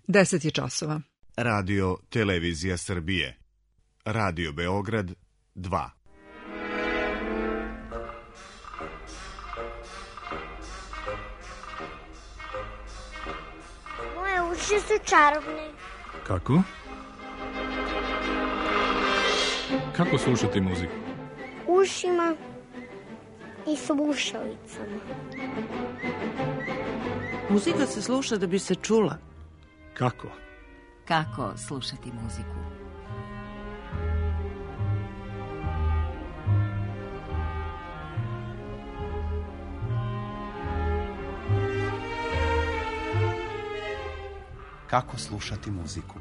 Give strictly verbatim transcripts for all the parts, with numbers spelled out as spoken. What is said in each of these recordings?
deset je časova. Radio Televizija Srbije. Radio Beograd dva. Moje uši su čarobne. Kako? Kako slušati muziku? Ušima i slušalicama. Muzika se sluša da bi se čula. Kako? Kako slušati muziku? Kako slušati muziku?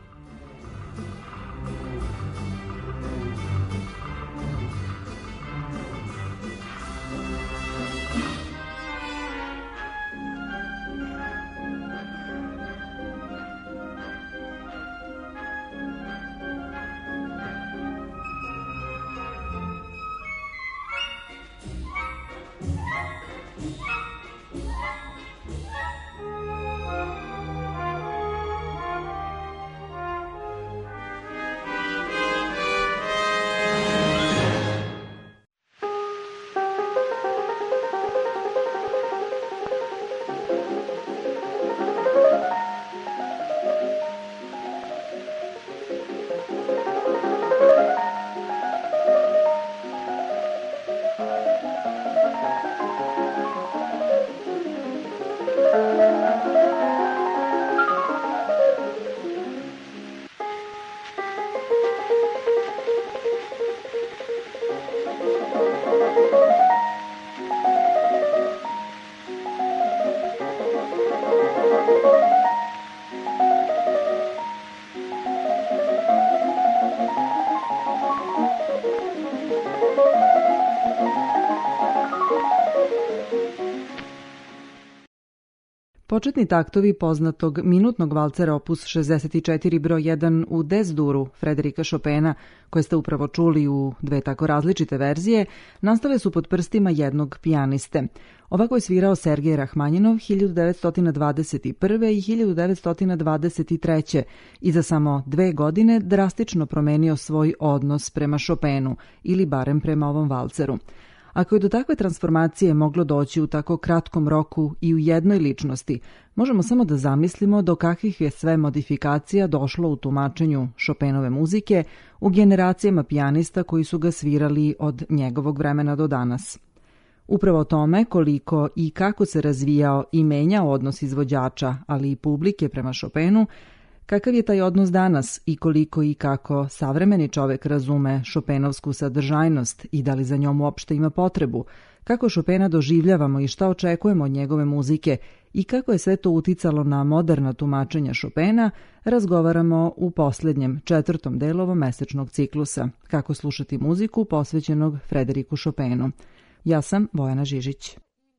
Početni taktovi poznatog minutnog valcera opus šezdeset četiri broj jedan u Des-duru Frederika Chopina, koje ste upravo čuli u dve tako različite verzije, nastale su pod prstima jednog pijaniste. Ovako je svirao Sergej Rahmanjinov hiljadu devetsto dvadeset prve. i hiljadu devetsto dvadeset treće. i za samo dve godine drastično promenio svoj odnos prema Chopinu, ili barem prema ovom valceru. Ako je do takve transformacije moglo doći u tako kratkom roku i u jednoj ličnosti, možemo samo da zamislimo do kakvih je sve modifikacija došlo u tumačenju Chopinove muzike u generacijama pijanista koji su ga svirali od njegovog vremena do danas. Upravo o tome koliko i kako se razvijao i menjao odnos izvođača, ali i publike prema Chopinu, kakav je taj odnos danas i koliko i kako savremeni čovek razume Chopinovsku sadržajnost i da li za njom uopšte ima potrebu, kako Chopina doživljavamo i šta očekujemo od njegove muzike i kako je sve to uticalo na moderna tumačenja Chopina, razgovaramo u posljednjem četvrtom delu ovomesečnog ciklusa Kako slušati muziku posvećenog Frederiku Chopinu. Ja sam Bojana Žižić.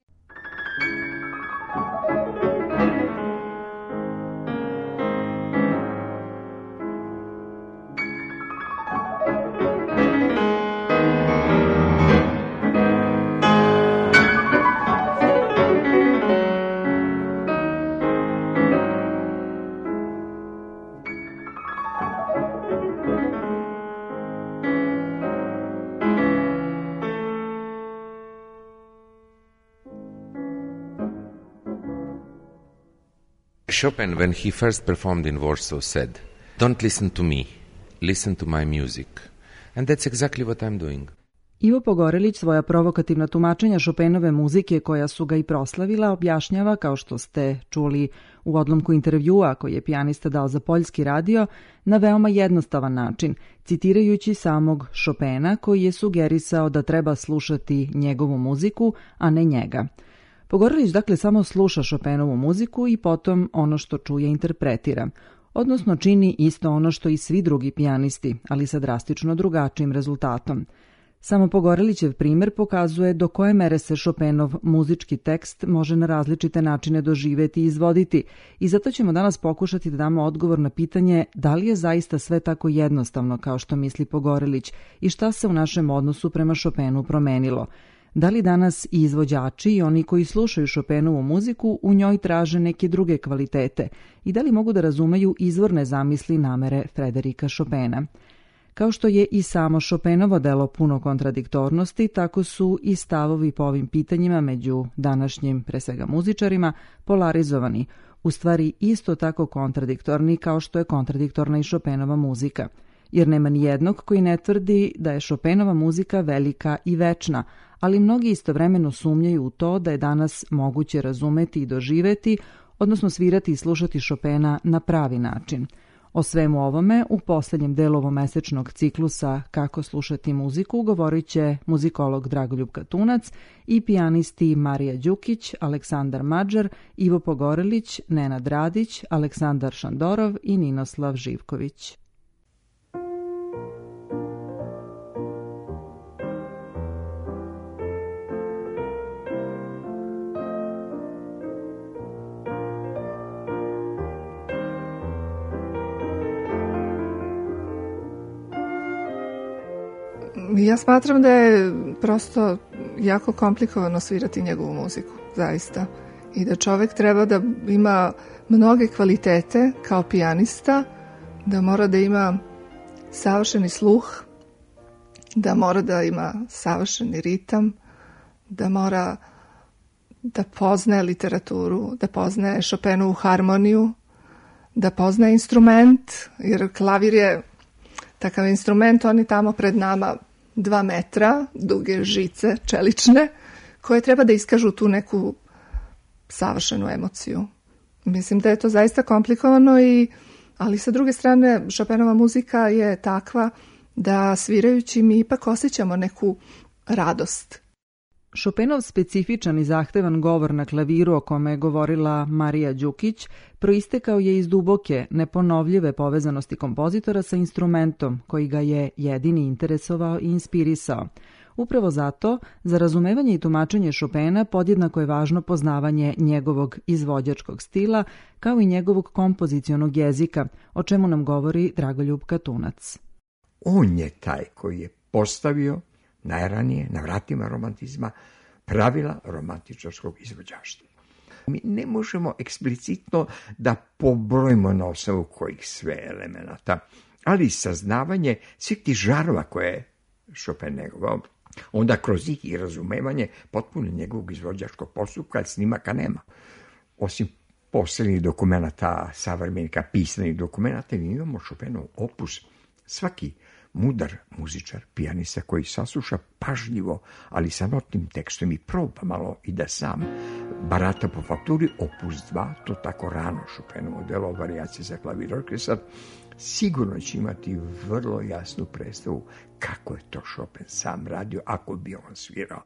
Chopin, when he first performed in Warsaw, said, "Don't listen to me, listen to my music." And that's exactly what I'm doing. Ivo Pogorelić svoja provokativna tumačenja Chopinove muzike koja su ga i proslavila objašnjava, kao što ste čuli u odlomku intervjua koji je pijanista dao za poljski radio, na veoma jednostavan način, citirajući samog Chopina koji je sugerisao da treba slušati njegovu muziku, a ne njega. Pogorelić dakle samo sluša Chopinovu muziku i potom ono što čuje interpretira, odnosno čini isto ono što i svi drugi pijanisti, ali sa drastično drugačijim rezultatom. Samo Pogorelićev primer pokazuje do koje mere se Chopinov muzički tekst može na različite načine doživjeti i izvoditi i zato ćemo danas pokušati da damo odgovor na pitanje da li je zaista sve tako jednostavno kao što misli Pogorelić i šta se u našem odnosu prema Chopinu promenilo. Da li danas i izvođači i oni koji slušaju Chopinovu muziku u njoj traže neke druge kvalitete i da li mogu da razumeju izvorne zamisli namere Frederika Chopina? Kao što je i samo Chopinovo delo puno kontradiktornosti, tako su i stavovi po ovim pitanjima među današnjim, pre svega muzičarima, polarizovani, u stvari isto tako kontradiktorni kao što je kontradiktorna i Chopinova muzika. Jer nema ni jednog koji ne tvrdi da je Chopinova muzika velika i večna, ali mnogi istovremeno sumnjaju u to da je danas moguće razumeti i doživeti, odnosno svirati i slušati Chopina na pravi način. O svemu ovome u posljednjem delu ovomesečnog ciklusa Kako slušati muziku govorit će muzikolog Dragoljub Katunac i pijanisti Marija Đukić, Aleksandar Mađar, Ivo Pogorelić, Nenad Radić, Aleksandar Šandorov i Ninoslav Živković. Ja smatram da je prosto jako komplikovano svirati njegovu muziku, zaista. I da čovek treba da ima mnoge kvalitete kao pijanista, da mora da ima savršeni sluh, da mora da ima savršeni ritam, da mora da poznaje literaturu, da poznaje Chopinovu harmoniju, da poznaje instrument, jer klavir je takav instrument, on je tamo pred nama dva metra, duge žice čelične, koje treba da iskažu tu neku savršenu emociju. Mislim da je to zaista komplikovano, i, ali sa druge strane Chopinova muzika je takva da svirajući mi ipak osjećamo neku radost. Chopinov specifičan i zahtevan govor na klaviru o kome je govorila Marija Đukić proistekao je iz duboke, neponovljive povezanosti kompozitora sa instrumentom koji ga je jedini interesovao i inspirisao. Upravo zato, za razumevanje i tumačenje Chopina podjednako je važno poznavanje njegovog izvođačkog stila kao i njegovog kompozicionog jezika, o čemu nam govori Dragoljub Katunac. On je taj koji je postavio najranije na vratima romantizma pravila romantičarskog izvođaštva. Mi ne možemo eksplicitno da pobrojimo na osnovu kojih sve elemenata, ali saznavanje svih tih žarova koje je Chopin negovao, onda kroz njih i razumevanje potpuno njegovog izvođačkog postupka, jer snimaka nema. Osim poslednjih dokumenata, savremenika, pisanih dokumenata, mi imamo Chopinov opus. Svaki mudar muzičar, pijanista koji sasluša pažljivo, ali sa notnim tekstom i proba malo i da sam barata po fakturi, opus dva, to tako rano Chopinovo delo, varijacije za klavir orkestar, sigurno će imati vrlo jasnu predstavu kako je to Chopin sam radio ako bi on svirao.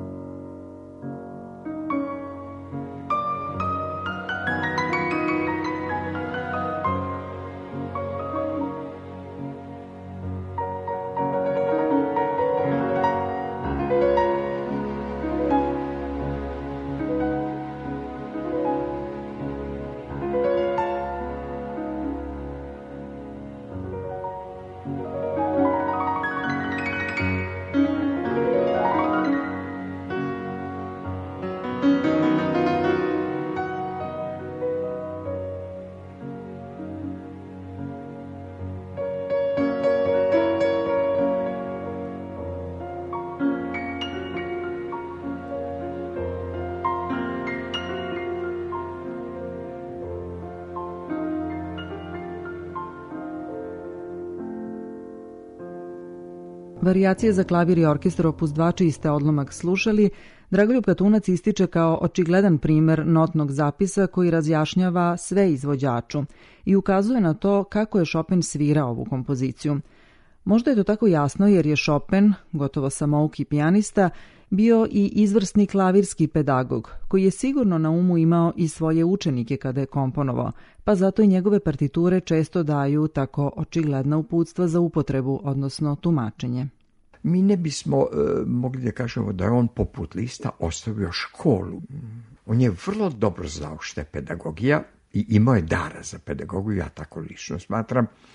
Varijacije za klavir i orkestar opus dva, čiji ste odlomak slušali, Dragoljub Katunac ističe kao očigledan primer notnog zapisa koji razjašnjava sve izvođaču i ukazuje na to kako je Chopin svirao ovu kompoziciju. Možda je to tako jasno jer je Chopin, gotovo samouki pijanista, bio i izvrsni klavirski pedagog, koji je sigurno na umu imao i svoje učenike kada je komponovao, pa zato i njegove partiture često daju tako očigledna uputstva za upotrebu, odnosno tumačenje. Mi ne bismo e, mogli da kažemo da je on poput Lista ostavio školu. On je vrlo dobro znao što je pedagogija i imao je dara za pedagogiju, ja tako lično smatram.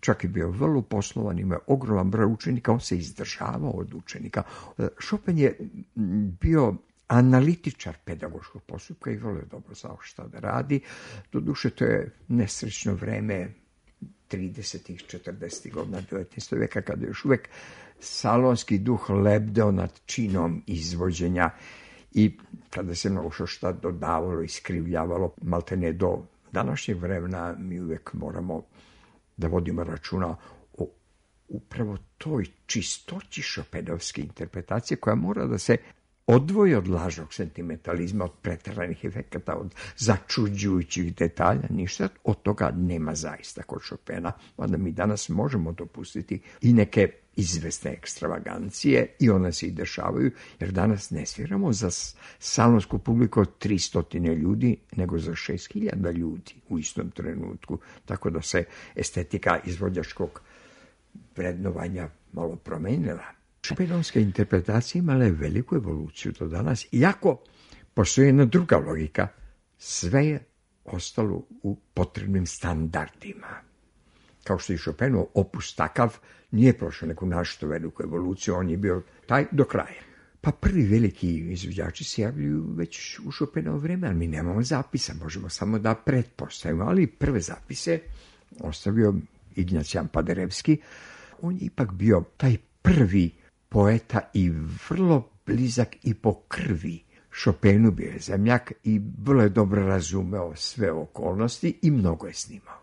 čak i bio vrlo poslovan, imao ogroman broj učenika, on se izdržavao od učenika. Chopin je bio analitičar pedagoškog postupka i vrlo je dobro znao šta da radi. Doduše, to je nesrećno vreme tridesetih, četrdesetih godina devetnaestog veka, kada je još uvek salonski duh lebdeo nad činom izvođenja i kada se mnogo što šta dodavalo, iskrivljavalo, maltene do današnjeg vremena mi uvek moramo da vodimo računa o upravo toj čistoći šopenovske interpretacije koja mora da se odvoji od lažnog sentimentalizma, od preteranih efekata, od začuđujućih detalja, ništa od toga nema zaista kod Chopina, mada mi danas možemo dopustiti i neke izvesne ekstravagancije i one se i dešavaju, jer danas ne sviramo za salonsku publiku od tristo ljudi, nego za šest hiljada ljudi u istom trenutku, tako da se estetika izvođačkog vrednovanja malo promenila. Chopinovska interpretacija imala je veliku evoluciju do danas, iako postoji jedna druga logika, sve je ostalo u potrebnim standardima. Kao što je Chopinov opus takav, nije prošao neku našto veliku evoluciju, on je bio taj do kraja. Pa prvi veliki izvođači se javljaju već u Chopinovo vreme, ali mi nemamo zapisa, možemo samo da pretpostavimo, ali prve zapise ostavio Ignjacijan Paderewski. On je ipak bio taj prvi poeta i vrlo blizak i po krvi Chopinu, bio je zemljak i vrlo je dobro razumeo sve okolnosti i mnogo je snimao.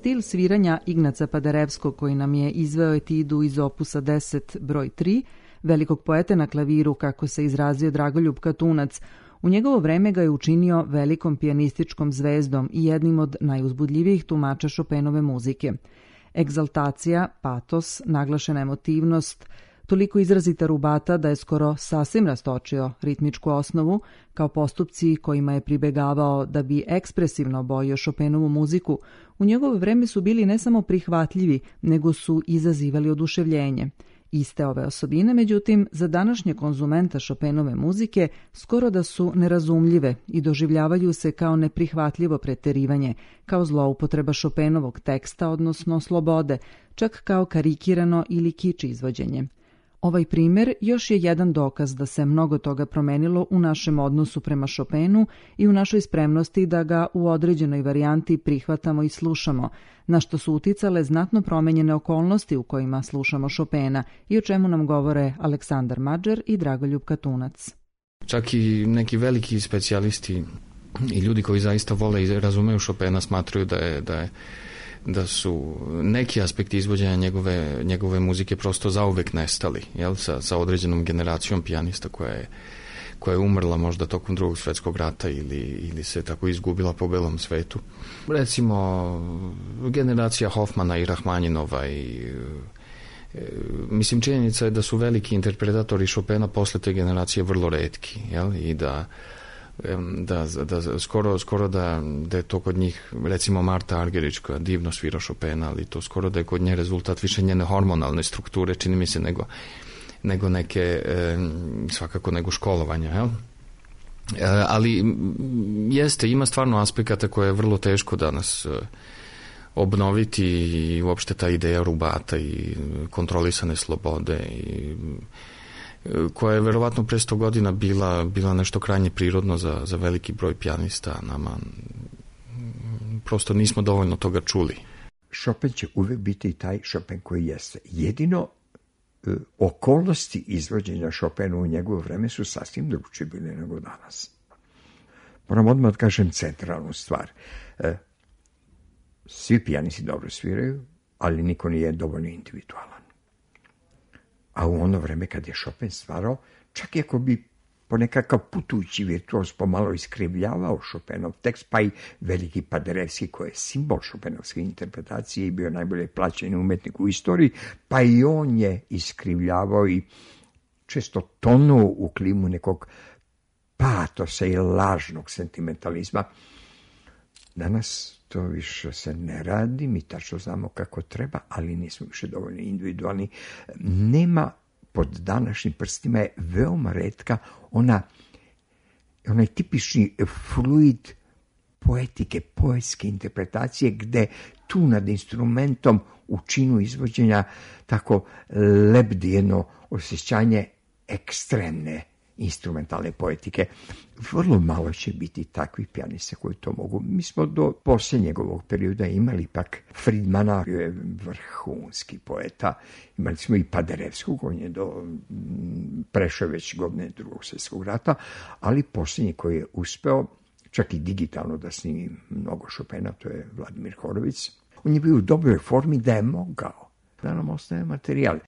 stil sviranja Ignaca Paderewskog koji nam je izveo etidu iz opusa deset broj tri, velikog poete na klaviru, kako se izrazio Dragoljub Katunac, u njegovo vreme ga je učinio velikom pijanističkom zvezdom i jednim od najuzbudljivijih tumača Chopinove muzike. Egzaltacija, patos, naglašena emotivnost, toliko izrazita rubata da je skoro sasvim rastočio ritmičku osnovu, kao postupci kojima je pribegavao da bi ekspresivno obojio Chopinovu muziku, u njegovo vreme su bili ne samo prihvatljivi, nego su izazivali oduševljenje. Iste ove osobine, međutim, za današnje konzumenta Chopinove muzike skoro da su nerazumljive i doživljavaju se kao neprihvatljivo preterivanje, kao zloupotreba Chopinovog teksta, odnosno slobode, čak kao karikirano ili kič izvođenje. Ovaj primjer još je jedan dokaz da se mnogo toga promenilo u našem odnosu prema Chopinu i u našoj spremnosti da ga u određenoj varijanti prihvatamo i slušamo, na što su uticale znatno promenjene okolnosti u kojima slušamo Chopina i o čemu nam govore Aleksandar Madžer i Dragoljub Katunac. Čak i neki veliki specijalisti i ljudi koji zaista vole i razumeju Chopina smatruju da je, da je da su neki aspekti izvođenja njegove, njegove muzike prosto zauvek nestali, jel? Sa, sa određenom generacijom pijanista koja je, koja je umrla možda tokom drugog svjetskog rata ili, ili se tako izgubila po belom svetu. Recimo, generacija Hofmana i Rahmanjinova i e, mislim, činjenica je da su veliki interpretatori Chopina posle te generacije vrlo retki, jel? I da Da, da, skoro, skoro da, da je to kod njih, recimo Marta Argerich koja divno svira Chopina, ali to skoro da je kod nje rezultat više njene hormonalne strukture, čini mi se, nego, nego neke, e, svakako nego školovanja, jel? E, ali jeste, ima stvarno aspekata koje je vrlo teško danas e, obnoviti i uopšte ta ideja rubata i kontrolisane slobode i koja je verovatno pre sto godina bila, bila nešto krajnje prirodno za, za veliki broj pijanista. Nama prosto nismo dovoljno toga čuli. Chopin će uvek biti taj Chopin koji jeste. Jedino e, okolnosti izvođenja Chopina u njegovo vreme su sasvim drugčije bile nego danas. Moram odmah da kažem centralnu stvar. E, svi pijanisti dobro sviraju, ali niko nije dovoljno individualan. A u ono vreme kad je Chopin stvarao, čak i ako bi po nekakav putujući virtuoz pomalo iskrivljavao Chopinov tekst, pa i veliki Paderewski koji je simbol Chopinovske interpretacije i bio najbolje plaćeni umetnik u istoriji, pa i on je iskrivljavao i često tonuo u klimu nekog patosa i lažnog sentimentalizma. Danas to više se ne radi, mi tačno znamo kako treba, ali nismo više dovoljno individualni. Nema, pod današnjim prstima je veoma retka ona, onaj tipični fluid poetike, poetske interpretacije, gde tu nad instrumentom u činu izvođenja tako lebdi jedno osjećanje ekstremne instrumentalne poetike. Vrlo malo će biti takvih pijanista koji to mogu. Mi smo do posljednjeg ovog perioda imali ipak Friedmana, koji je vrhunski poeta. Imali smo i Paderewskog, on je do prešao već godine drugog svjetskog rata, ali posljednji koji je uspeo čak i digitalno da snimi mnogo Chopina, to je Vladimir Horovic. On je bio u dobroj formi da je mogao da nam ostaje materijal.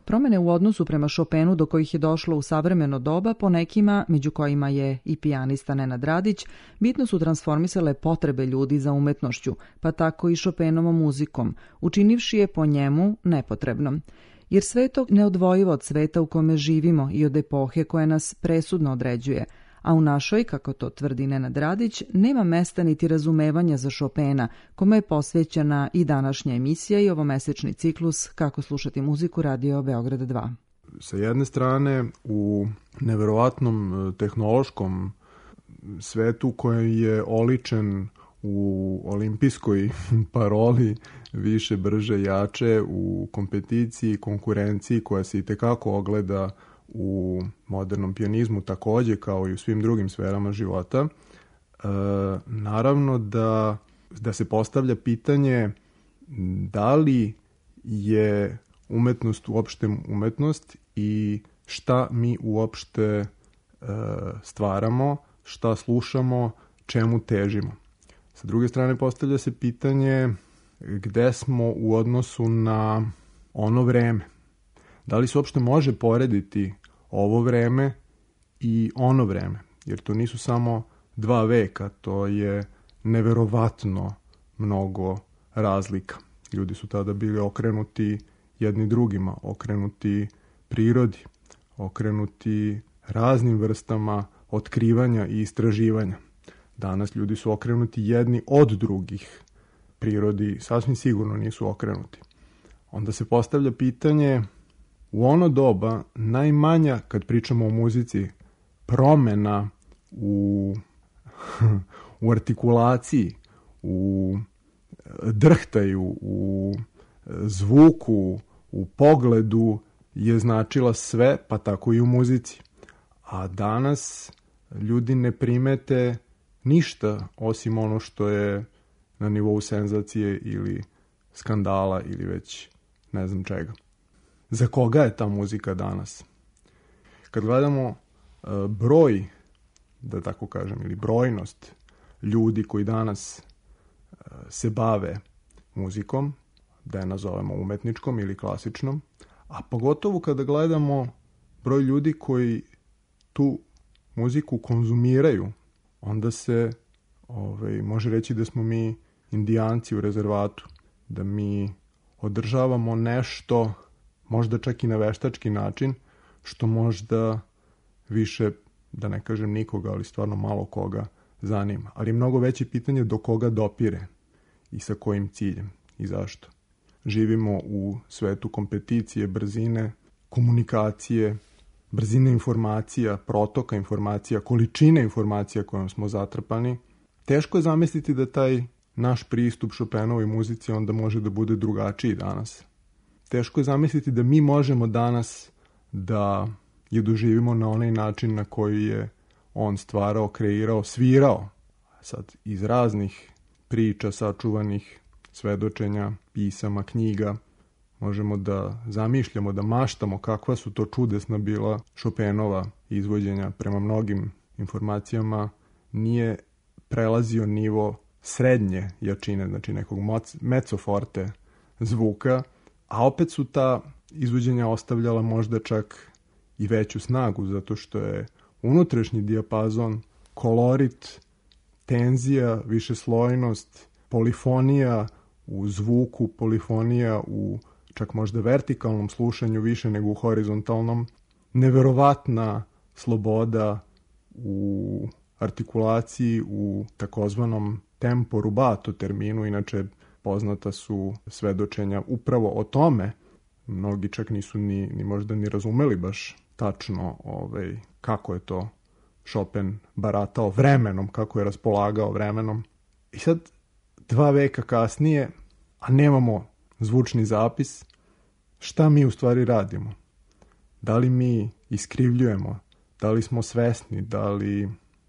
promene u odnosu prema Chopinu do kojih je došlo u savremeno doba, po nekima, među kojima je i pijanista Nenad Radić, bitno su transformisale potrebe ljudi za umetnošću, pa tako i Chopinovom muzikom, učinivši je po njemu nepotrebnom. Jer sve je to neodvojivo od sveta u kome živimo i od epohe koja nas presudno određuje, a u našoj, kako to tvrdi Nenad Radić, nema mesta niti razumevanja za Chopina, kome je posvećena i današnja emisija i ovomesečni ciklus Kako slušati muziku Radio Beograd dva. Sa jedne strane, u neverovatnom tehnološkom svetu koji je oličen u olimpijskoj paroli više, brže, jače, u kompeticiji, konkurenciji koja se itekako ogleda u modernom pijanizmu takođe kao i u svim drugim sferama života, e, naravno da, da se postavlja pitanje da li je umetnost uopšte umetnost i šta mi uopšte e, stvaramo, šta slušamo, čemu težimo. Sa druge strane postavlja se pitanje gde smo u odnosu na ono vreme. Da li se uopšte može porediti ovo vreme i ono vreme? Jer to nisu samo dva veka, to je neverovatno mnogo razlika. Ljudi su tada bili okrenuti jedni drugima, okrenuti prirodi, okrenuti raznim vrstama otkrivanja i istraživanja. Danas ljudi su okrenuti jedni od drugih. Prirodi sasvim sigurno nisu okrenuti. Onda se postavlja pitanje, u ono doba najmanja, kad pričamo o muzici, promena u, u artikulaciji, u drhtaju, u zvuku, u pogledu je značila sve, pa tako i u muzici. A danas ljudi ne primete ništa osim ono što je na nivou senzacije ili skandala ili već ne znam čega. Za koga je ta muzika danas? Kad gledamo uh, broj, da tako kažem, ili brojnost ljudi koji danas uh, se bave muzikom, da je nazovemo umetničkom ili klasičnom, a pogotovo kada gledamo broj ljudi koji tu muziku konzumiraju, onda se ovaj, može reći da smo mi indijanci u rezervatu, da mi održavamo nešto, možda čak i na veštački način, što možda više, da ne kažem nikoga, ali stvarno malo koga zanima. Ali je mnogo veće pitanje do koga dopire i sa kojim ciljem i zašto. Živimo u svetu kompeticije, brzine, komunikacije, brzine informacija, protoka informacija, količine informacija kojom smo zatrpani. Teško je zamisliti da taj naš pristup Chopinovoj muzici onda može da bude drugačiji danas. Teško je zamisliti da mi možemo danas da je doživimo na onaj način na koji je on stvarao, kreirao, svirao. Sad, iz raznih priča, sačuvanih svedočenja, pisama, knjiga, možemo da zamišljamo, da maštamo kakva su to čudesna bila Chopinova izvođenja. Prema mnogim informacijama nije prelazio nivo srednje jačine, znači nekog mezzo forte zvuka, a opet su ta izvođenja ostavljala možda čak i veću snagu, zato što je unutrašnji dijapazon, kolorit, tenzija, višeslojnost, polifonija u zvuku, polifonija u čak možda vertikalnom slušanju više nego u horizontalnom, neverovatna sloboda u artikulaciji u takozvanom tempo rubato terminu, inače poznata su svedočenja upravo o tome. Mnogi čak nisu ni, ni možda ni razumeli baš tačno ovaj, kako je to Chopin baratao vremenom, kako je raspolagao vremenom. I sad, dva veka kasnije, a nemamo zvučni zapis, šta mi u stvari radimo? Da li mi iskrivljujemo? Da li smo svesni? Da li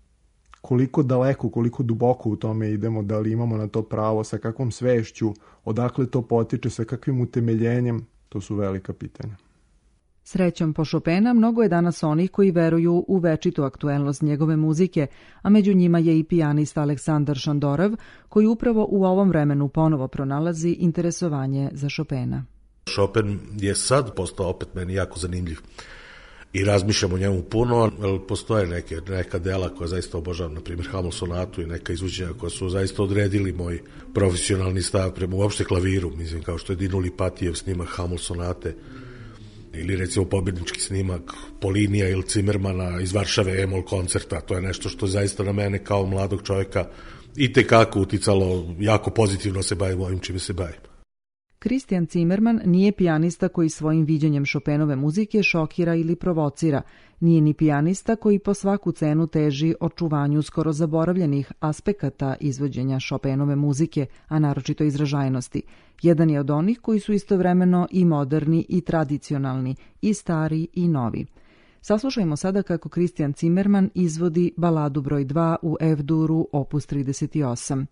koliko daleko, koliko duboko u tome idemo? Da li imamo na to pravo? Sa kakvom svešću? Odakle to potiče? Sa kakvim utemeljenjem? To su velika pitanja. Srećom po Chopina, mnogo je danas onih koji veruju u večitu aktuelnost njegove muzike, a među njima je i pijanista Aleksandar Šandorov, koji upravo u ovom vremenu ponovo pronalazi interesovanje za Chopina. Chopin je sad postao opet meni jako zanimljiv i razmišljam o njemu puno, ali postoje neke, neka dela koja zaista obožavam, na primjer Hamel sonatu i neka izvođenja koja su zaista odredili moj profesionalni stav prema uopšte klaviru, mislim, kao što je Dino Lipatijev snimak Hamel sonate ili recimo pobjednički snimak Polinija ili Zimmermana iz Varšave E-mol koncerta. To je nešto što zaista na mene kao mladog čovjeka i tekako uticalo, jako pozitivno se bavim ovim čime se bavim. Christian Zimmerman nije pijanista koji svojim viđenjem Chopinove muzike šokira ili provocira. Nije ni pijanista koji po svaku cenu teži očuvanju skoro zaboravljenih aspekata izvođenja Chopinove muzike, a naročito izražajnosti. Jedan je od onih koji su istovremeno i moderni i tradicionalni, i stari i novi. Saslušajmo sada kako Christian Zimmerman izvodi baladu broj dva u F-duru opus trideset osam.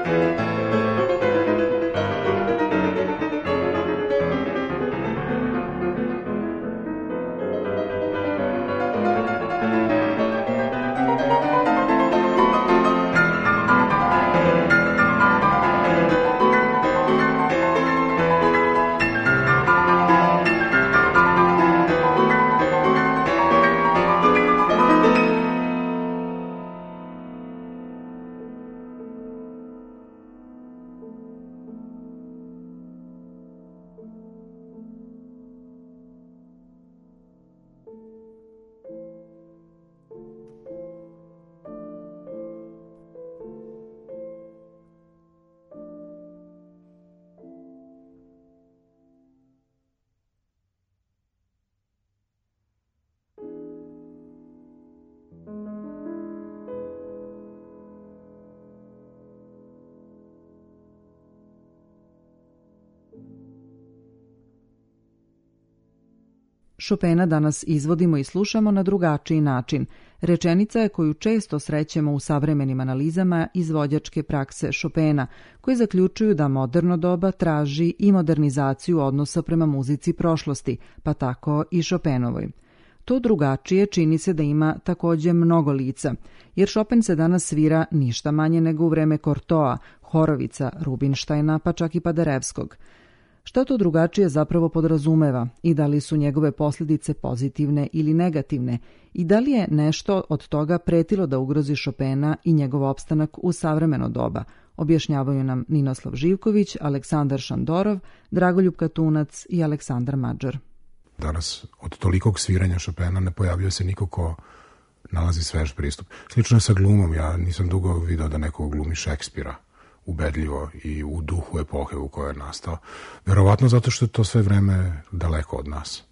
Chopina danas izvodimo i slušamo na drugačiji način. Rečenica je koju često srećemo u savremenim analizama izvođačke prakse Chopina, koji zaključuju da moderno doba traži i modernizaciju odnosa prema muzici prošlosti, pa tako i Chopinovoj. To drugačije čini se da ima takođe mnogo lica, jer Chopin se danas svira ništa manje nego u vreme Cortoa, Horovica, Rubinštajna, pa čak i Paderewskog. Šta to drugačije zapravo podrazumeva i da li su njegove posljedice pozitivne ili negativne i da li je nešto od toga pretilo da ugrozi Chopina i njegov opstanak u savremeno doba, objašnjavaju nam Ninoslav Živković, Aleksandar Šandorov, Dragoljub Katunac i Aleksandar Mađar. Danas od tolikog sviranja Chopina ne pojavljuje se niko ko nalazi svež pristup. Slično je sa glumom, ja nisam dugo video da neko glumi Šekspira ubedljivo i u duhu epohe u kojoj je nastao. Verovatno zato što je to sve vreme daleko od nas.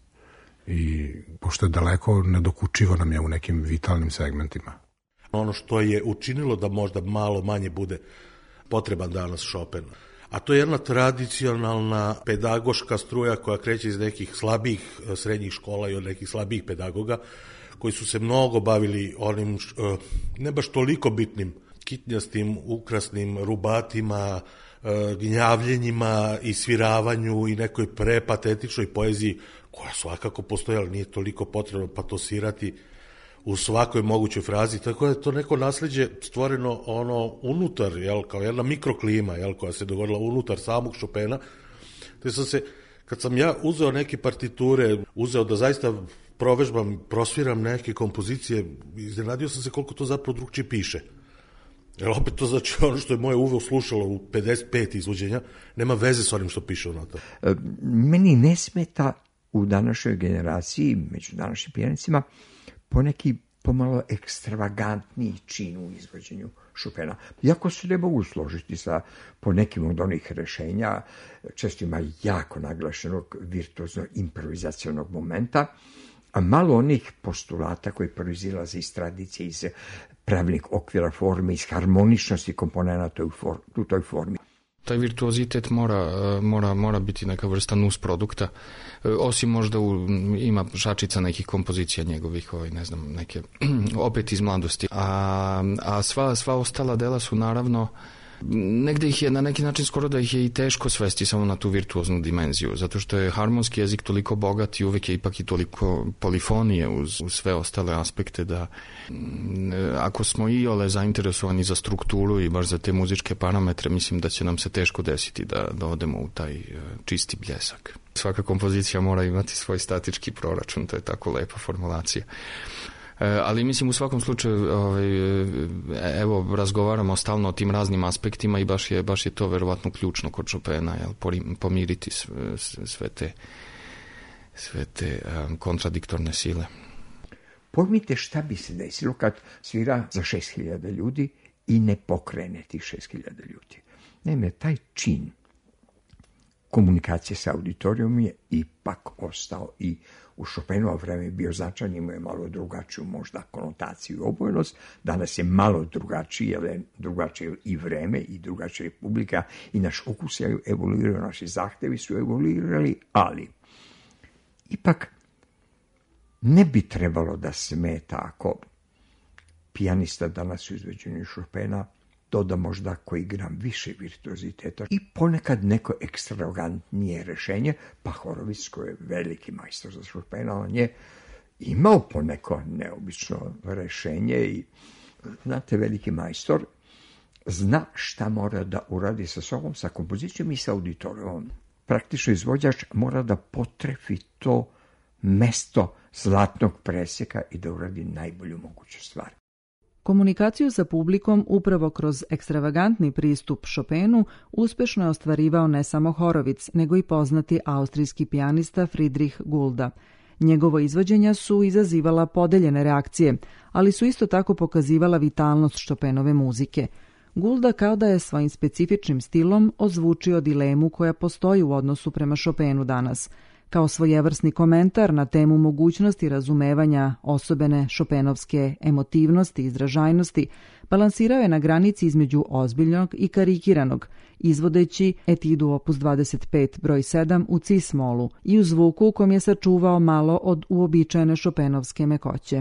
I pošto je daleko, nedokučivo nam je u nekim vitalnim segmentima. Ono što je učinilo da možda malo manje bude potreban danas Chopin, a to je jedna tradicionalna pedagoška struja koja kreće iz nekih slabih srednjih škola i od nekih slabih pedagoga, koji su se mnogo bavili onim ne baš toliko bitnim kitnjastim, ukrasnim rubatima, gnjavljenjima i sviravanju i nekoj prepatetičnoj poeziji koja svakako postoji, ali nije toliko potrebno patosirati u svakoj mogućoj frazi, tako da je to neko nasleđe stvoreno ono unutar, jel, kao jedna mikroklima, jel, koja se dogodila unutar samog Chopina. Te sam se, kad sam ja uzeo neke partiture, uzeo da zaista provežbam, prosviram neke kompozicije, iznenadio sam se koliko to zapravo drugčije piše. Jer opet to znači ono što je moje uvo slušalo u pedeset pet izvođenja, nema veze s onim što piše u nota. E, meni ne smeta u današnjoj generaciji, među današnjim pijanicima, poneki pomalo ekstravagantniji čin u izvođenju Chopina. Iako se ne mogu složiti sa ponekim od onih rešenja, često ima jako naglašenog virtuozno improvizacionog momenta, a malo onih postulata koji proizilaze iz tradicije, iz pravnih okvira forme, iz harmoničnosti komponenata u toj formi. Taj virtuozitet mora, mora, mora biti neka vrsta nus produkta, osim možda u, ima šačica nekih kompozicija njegovih, ovaj, ne znam, neke opet iz mladosti. A, a sva, sva ostala dela su naravno, negde ih je na neki način skoro da ih je i teško svesti samo na tu virtuoznu dimenziju, zato što je harmonski jezik toliko bogat i uvek je ipak i toliko polifonije uz, uz sve ostale aspekte da ako smo iole zainteresovani za strukturu i baš za te muzičke parametre, mislim da će nam se teško desiti da, da odemo u taj čisti bljesak. Svaka kompozicija mora imati svoj statički proračun, to je tako lepa formulacija. Ali mislim u svakom slučaju ovaj, evo razgovaramo stalno o tim raznim aspektima i baš je, baš je to verovatno ključno kod Chopina, jel, pomiriti sve, sve te, sve te um, kontradiktorne sile. Pojmite šta bi se desilo kad svira za šest hiljada ljudi i ne pokrene tih šest hiljada ljudi. Naime, taj čin komunikacije sa auditorijom je ipak ostao i u Chopinovo vreme je bio značajan, imao je malo drugačiju možda konotaciju i obojenost, danas je malo drugačiji, jer drugačije i vreme i drugačija je publika i naš okus je evoluirao, naši zahtevi su evoluirali, ali ipak ne bi trebalo da smeta ako pijanista danas u izvođenju Chopina doda možda koji gram više virtuoziteta i ponekad neko ekstravagantnije rešenje, pa Horovic koji je veliki majstor za Chopina, on je imao poneko neobično rešenje i znate, veliki majstor zna šta mora da uradi sa sobom, sa kompozicijom i sa auditorijom. Praktično izvođač mora da potrefi to mesto zlatnog presjeka i da uradi najbolju moguću stvar. Komunikaciju sa publikom upravo kroz ekstravagantni pristup Chopinu uspešno je ostvarivao ne samo Horovic, nego i poznati austrijski pijanista Friedrich Gulda. Njegovo izvođenja su izazivala podeljene reakcije, ali su isto tako pokazivala vitalnost Chopinove muzike. Gulda kao da je svojim specifičnim stilom ozvučio dilemu koja postoji u odnosu prema Chopinu danas. Kao svojevrsni komentar na temu mogućnosti razumevanja osobene Chopinovske emotivnosti i izražajnosti, balansirao je na granici između ozbiljnog i karikiranog, izvodeći etidu opus dvadeset pet broj sedam u cis-molu i u zvuku u kom je sačuvao malo od uobičajene Chopinovske mekoće.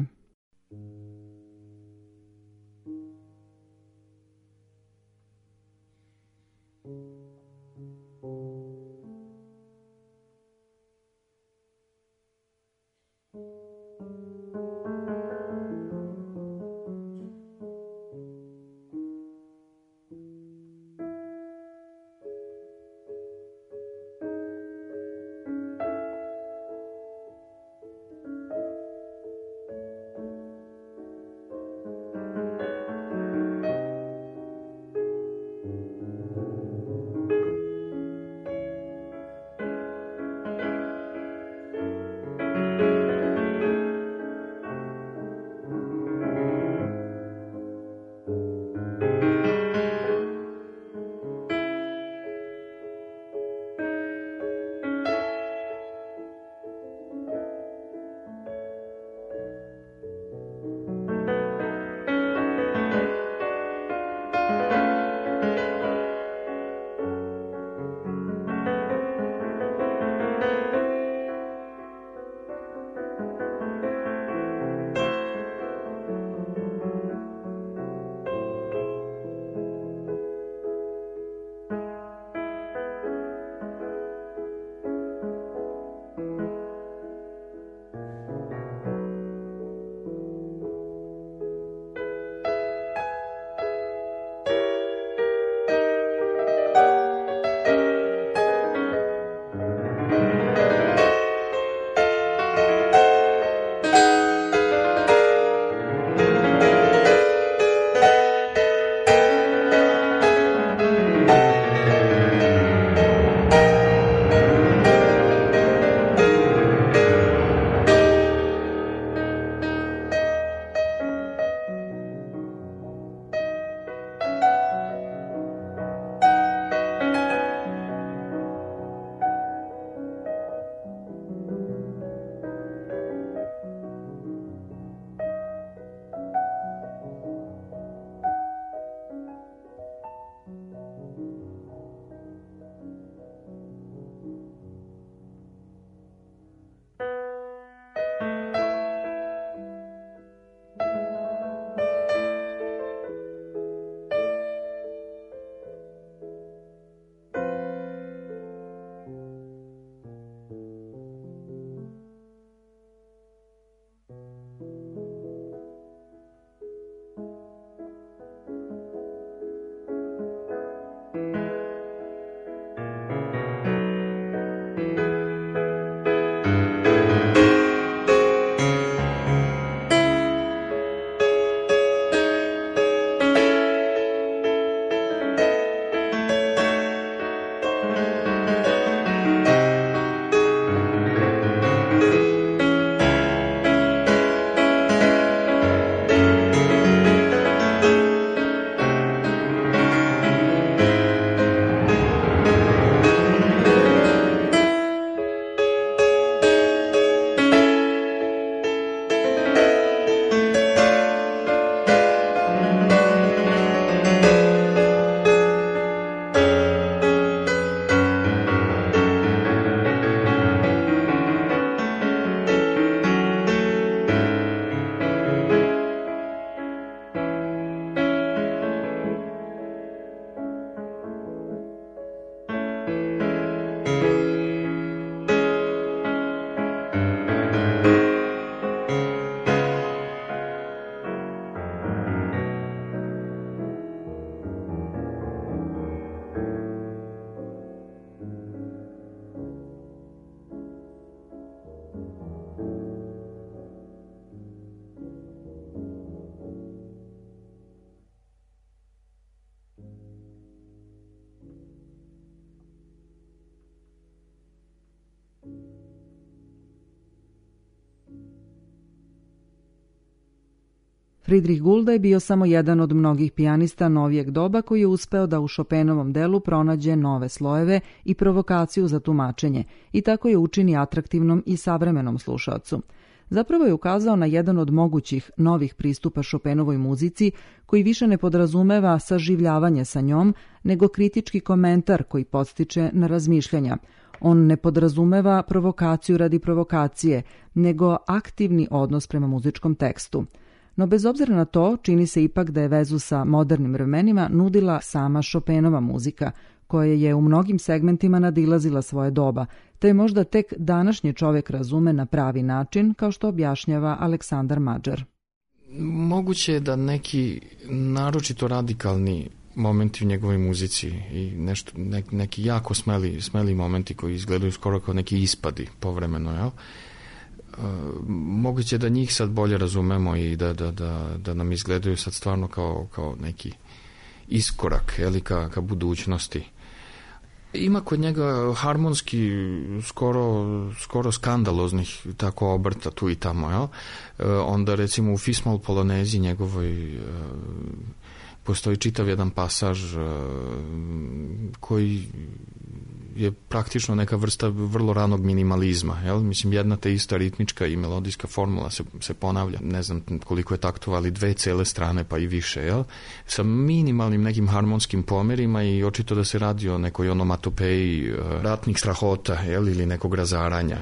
Friedrich Gulda je bio samo jedan od mnogih pijanista novijeg doba koji je uspeo da u Chopinovom delu pronađe nove slojeve i provokaciju za tumačenje i tako je učini atraktivnom i savremenom slušaocu. Zapravo je ukazao na jedan od mogućih novih pristupa Chopinovoj muzici koji više ne podrazumeva saživljavanje sa njom, nego kritički komentar koji podstiče na razmišljanja. On ne podrazumeva provokaciju radi provokacije, nego aktivni odnos prema muzičkom tekstu. No bez obzira na to, čini se ipak da je vezu sa modernim vremenima nudila sama Chopinova muzika, koja je u mnogim segmentima nadilazila svoje doba, te je možda tek današnji čovjek razume na pravi način, kao što objašnjava Aleksandar Mađar. Moguće je da neki naročito radikalni momenti u njegovoj muzici i nešto, ne, neki jako smeli, smeli momenti koji izgledaju skoro kao neki ispadi povremeno, jel? Uh, moguće da njih sad bolje razumemo i da, da, da, da nam izgledaju sad stvarno kao, kao neki iskorak, jel, ka, ka budućnosti. Ima kod njega harmonski skoro, skoro skandaloznih tako obrta tu i tamo, jel? Uh, onda recimo u Fismal polonezi njegovoj uh, postoji čitav jedan pasaž uh, koji je praktično neka vrsta vrlo ranog minimalizma. Jel? Mislim, jedna te ista ritmička i melodijska formula se, se ponavlja. Ne znam koliko je taktova, ali dve cele strane pa i više. Jel? Sa minimalnim nekim harmonskim pomerima i očito da se radi o nekoj onomatopeji uh, ratnih strahota, jel? Ili nekog razaranja.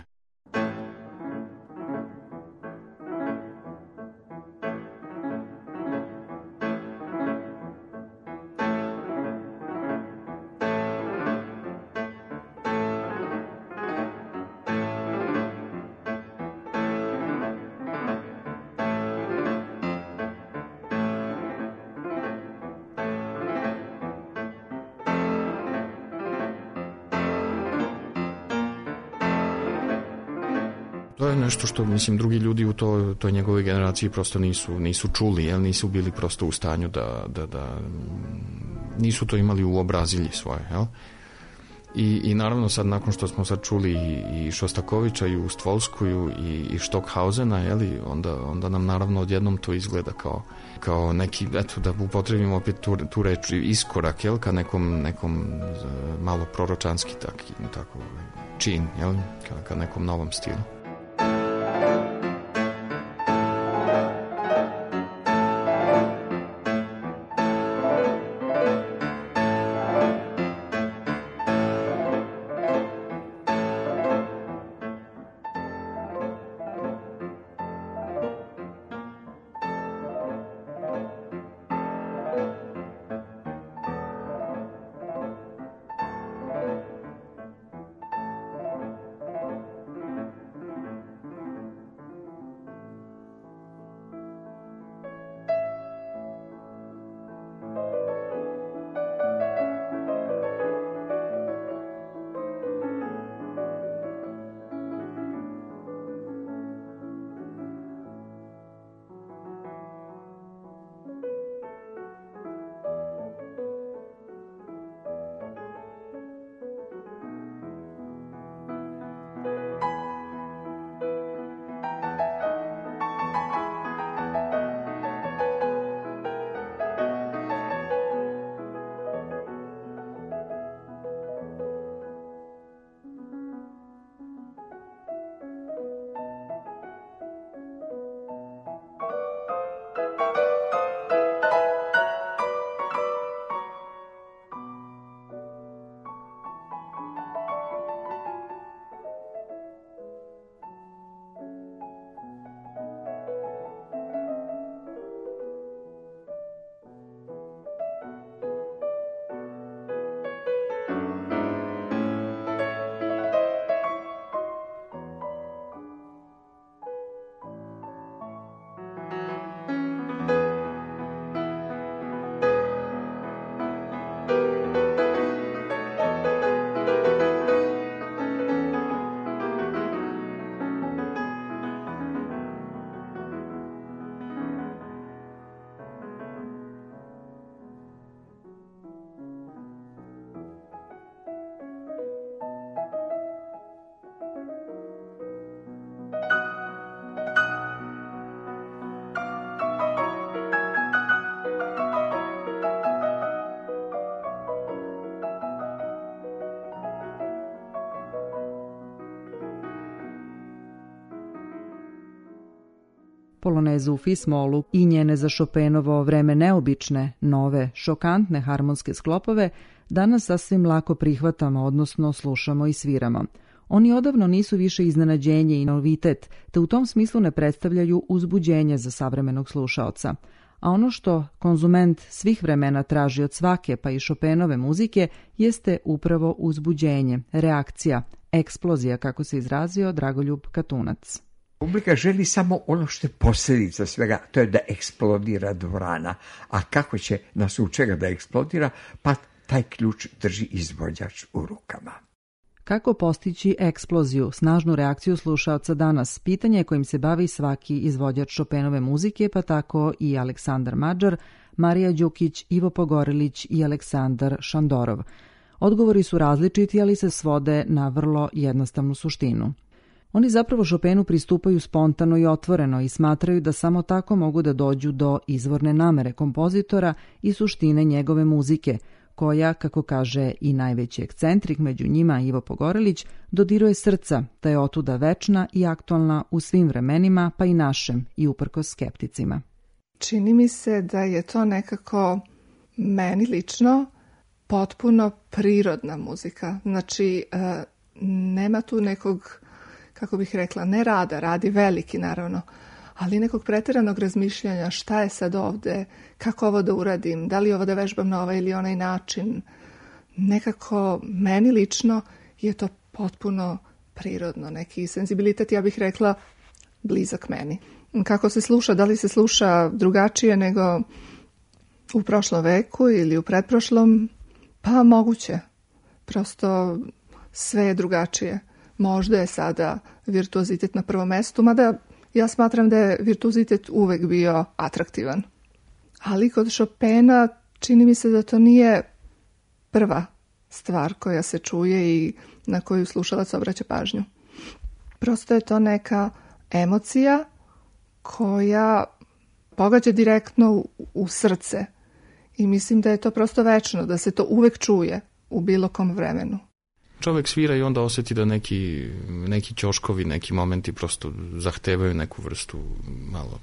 To je nešto što, mislim, drugi ljudi u to, toj njegovoj generaciji prosto nisu, nisu čuli, jel? Nisu bili prosto u stanju da, da, da nisu to imali u obrazilji svoje, jel? I, i naravno sad nakon što smo sad čuli i, i Šostakovića i Ustvolskuju i, i Stockhausena, jeli, onda, onda nam naravno odjednom to izgleda kao, kao neki, eto da upotrebimo opet tu, tu reč iskorak, jel, ka nekom, nekom malo proročanski tak, tako čin, jel, ka, ka nekom novom stilu. polonezu u fis-molu i njene za Chopinovo vreme neobične, nove, šokantne harmonske sklopove, danas sasvim lako prihvatamo, odnosno slušamo i sviramo. Oni odavno nisu više iznenađenje i novitet, te u tom smislu ne predstavljaju uzbuđenje za savremenog slušaoca. A ono što konzument svih vremena traži od svake, pa i Chopinove muzike, jeste upravo uzbuđenje, reakcija, eksplozija, kako se izrazio Dragoljub Katunac. Publika želi samo ono što je posljedica svega, to je da eksplodira dvorana. A kako će nas u čega da eksplodira? Pa taj ključ drži izvođač u rukama. Kako postići eksploziju, snažnu reakciju slušaoca danas? Pitanje kojim se bavi svaki izvođač Chopinove muzike, pa tako i Aleksandar Mađar, Marija Đukić, Ivo Pogorelić i Aleksandar Šandorov. Odgovori su različiti, ali se svode na vrlo jednostavnu suštinu. Oni zapravo Chopinu pristupaju spontano i otvoreno i smatraju da samo tako mogu da dođu do izvorne namere kompozitora i suštine njegove muzike, koja, kako kaže i najveći ekscentrik među njima Ivo Pogorelić, dodiruje srca, da je otuda večna i aktualna u svim vremenima, pa i našem, i uprkos skepticima. Čini mi se da je to nekako meni lično potpuno prirodna muzika. Znači, nema tu nekog, kako bih rekla, ne rada, radi veliki naravno, ali nekog pretjeranog razmišljanja šta je sad ovde, kako ovo da uradim, da li ovo da vežbam na ovaj ili onaj način. Nekako meni lično je to potpuno prirodno, neki senzibilitet, ja bih rekla, blizak meni. Kako se sluša, da li se sluša drugačije nego u prošlom veku ili u pretprošlom, pa moguće. Prosto sve je drugačije. Možda je sada virtuozitet na prvom mestu, mada ja smatram da je virtuozitet uvek bio atraktivan. Ali kod Chopina čini mi se da to nije prva stvar koja se čuje i na koju slušalac obraća pažnju. Prosto je to neka emocija koja pogađa direktno u, u srce. I mislim da je to prosto večno, da se to uvek čuje u bilo kom vremenu. Čovjek svira i onda osjeti da neki, neki ćoškovi, neki momenti prosto zahtevaju neku vrstu malo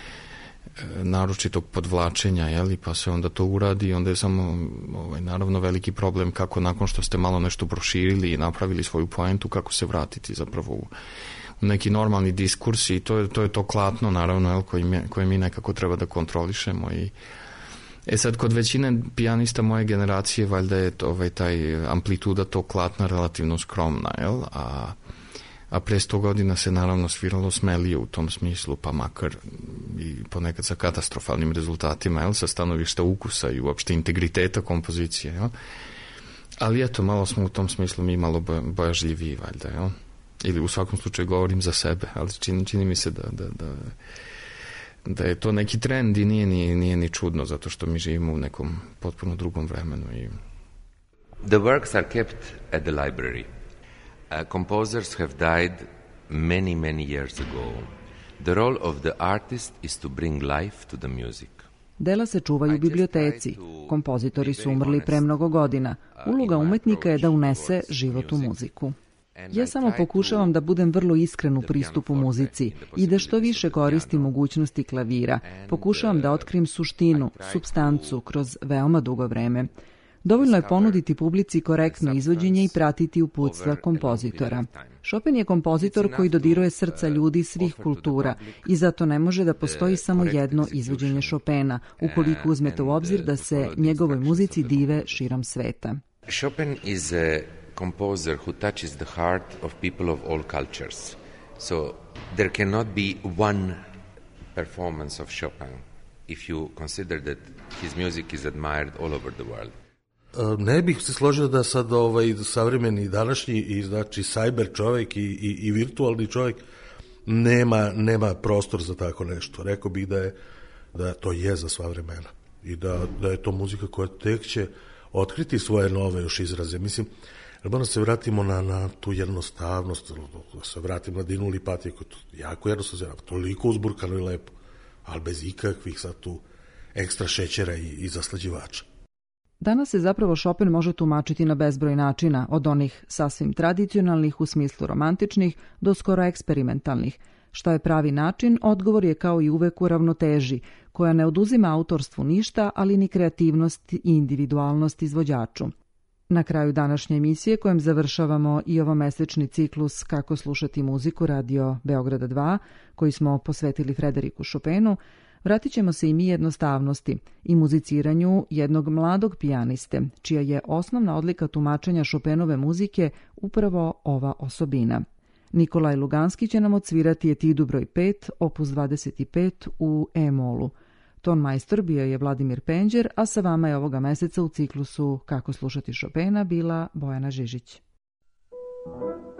e, naročitog podvlačenja, jeli, pa se onda to uradi i onda je samo ovaj, naravno veliki problem kako nakon što ste malo nešto proširili i napravili svoju poentu, kako se vratiti zapravo u, u neki normalni diskurs i to je to, je to klatno naravno jel, koje, mi, koje mi nekako treba da kontrolišemo i E sad, kod većine pijanista moje generacije, valjda je ovaj, taj amplituda tog klatna relativno skromna, jel? A, a pre sto godina se naravno sviralo smelije u tom smislu, pa makar i ponekad sa katastrofalnim rezultatima, jel? Sa stanovišta ukusa i uopšte integriteta kompozicije, jel? Ali eto, malo smo u tom smislu mi malo bojažljiviji, valjda, jel? Ili u svakom slučaju govorim za sebe, ali čini, čini mi se da... da, da da je to neki trend i nije ni, nije ni čudno, zato što mi živimo u nekom potpuno drugom vremenu. I... The works are kept at the library. Uh, composers have died many, many years ago. The role of the artist is to bring life to the music. Dela se čuvaju u biblioteci. Kompozitori su umrli pre mnogo godina. Uloga umetnika je da unese život u muziku. Ja samo pokušavam da budem vrlo iskren u pristupu muzici i da što više koristim mogućnosti klavira. Pokušavam da otkrijem suštinu, supstancu kroz veoma dugo vreme. Dovoljno je ponuditi publici korektno izvođenje i pratiti uputstva kompozitora. Chopin je kompozitor koji dodiruje srca ljudi svih kultura i zato ne može da postoji samo jedno izvođenje Chopina, ukoliko uzmete u obzir da se njegovoj muzici dive širom sveta. Chopin is a composer who touches the heart of people of all cultures. So there cannot be one performance of Chopin if you consider that his music is admired all over the world. Ne bih se složio da sad ovaj savremeni današnji i znači cyber čovjek i, i, i virtualni čovjek nema, nema prostor za tako nešto. Rekao bih da je da to je za sva vremena i da, da je to muzika koja tek će otkriti svoje nove još izraze. Mislim, moram se vratimo na, na tu jednostavnost, da se vratim na Dinu Lipatije, koja je jako jednostavno, toliko uzburkano i lepo, ali bez ikakvih sad tu ekstra šećera i, i zaslađivača. Danas se zapravo Chopin može tumačiti na bezbroj načina, od onih sasvim tradicionalnih u smislu romantičnih do skoro eksperimentalnih. Šta je pravi način? Odgovor je kao i uvek u ravnoteži, koja ne oduzima autorstvu ništa, ali ni kreativnost i individualnost izvođaču. Na kraju današnje emisije, kojem završavamo i ovomesečni ciklus Kako slušati muziku Radio Beograda dva, koji smo posvetili Frederiku Chopinu, vratit ćemo se i mi jednostavnosti i muziciranju jednog mladog pijaniste, čija je osnovna odlika tumačenja Chopinove muzike upravo ova osobina. Nikolaj Luganski će nam odsvirati etidu broj pet, opus dvadeset pet u E-molu. Ton majstor bio je Vladimir Penđer, a sa vama je ovoga meseca u ciklusu Kako slušati Chopina bila Bojana Žižić.